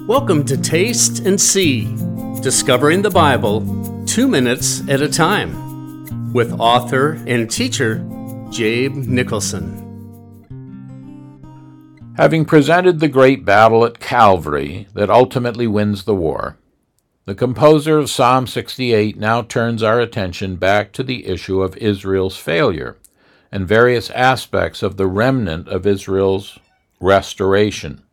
Welcome to Taste and See, discovering the Bible 2 minutes at a time, with author and teacher Jabe Nicholson. Having presented the great battle at Calvary that ultimately wins the war, the composer of Psalm 68 now turns our attention back to the issue of Israel's failure and various aspects of the remnant of Israel's restoration.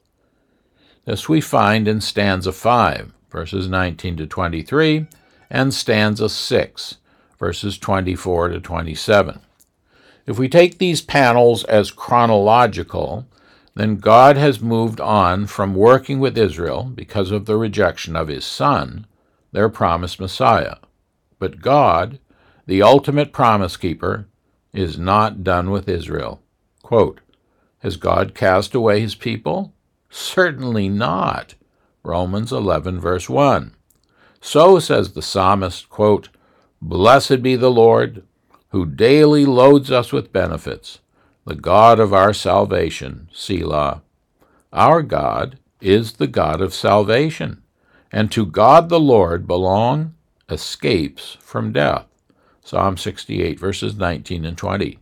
This we find in stanza 5, verses 19 to 23, and stanza 6, verses 24 to 27. If we take these panels as chronological, then God has moved on from working with Israel because of the rejection of his Son, their promised Messiah. But God, the ultimate promise keeper, is not done with Israel. Quote, has God cast away his people? Certainly not. Romans 11, verse 1. So says the psalmist, quote, blessed be the Lord, who daily loads us with benefits, the God of our salvation, Selah. Our God is the God of salvation, and to God the Lord belong escapes from death. Psalm 68, verses 19 and 20.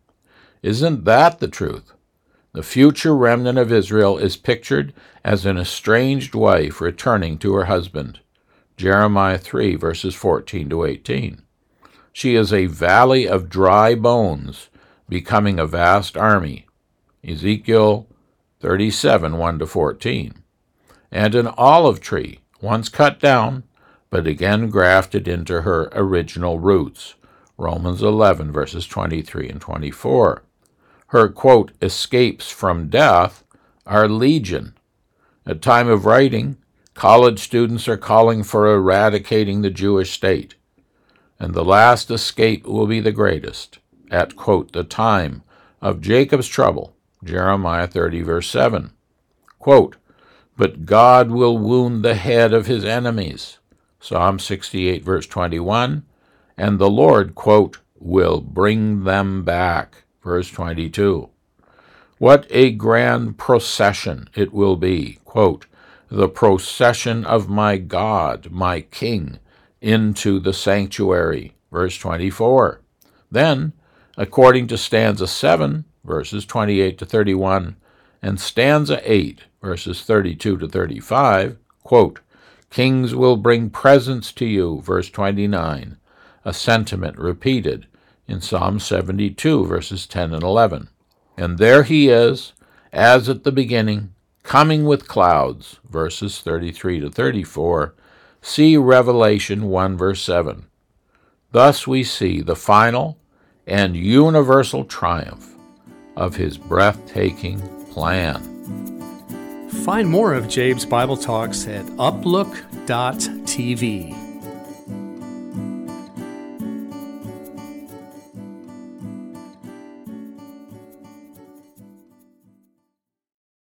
Isn't that the truth? The future remnant of Israel is pictured as an estranged wife returning to her husband. Jeremiah 3, verses 14 to 18. She is a valley of dry bones, becoming a vast army. Ezekiel 37, 1 to 14. And an olive tree, once cut down, but again grafted into her original roots. Romans 11, verses 23 and 24. Her, quote, escapes from death are legion. At time of writing, college students are calling for eradicating the Jewish state. And the last escape will be the greatest, at, quote, the time of Jacob's trouble, Jeremiah 30, verse 7. Quote, but God will wound the head of his enemies, Psalm 68, verse 21, and the Lord, quote, will bring them back, verse 22. What a grand procession it will be, quote, the procession of my God, my King, into the sanctuary, verse 24. Then, according to stanza 7, verses 28 to 31, and stanza 8, verses 32 to 35, quote, kings will bring presents to you, verse 29, a sentiment repeated in Psalm 72, verses 10 and 11. And there he is, as at the beginning, coming with clouds, verses 33 to 34. See Revelation 1, verse 7. Thus we see the final and universal triumph of his breathtaking plan. Find more of Jabe's Bible Talks at uplook.tv.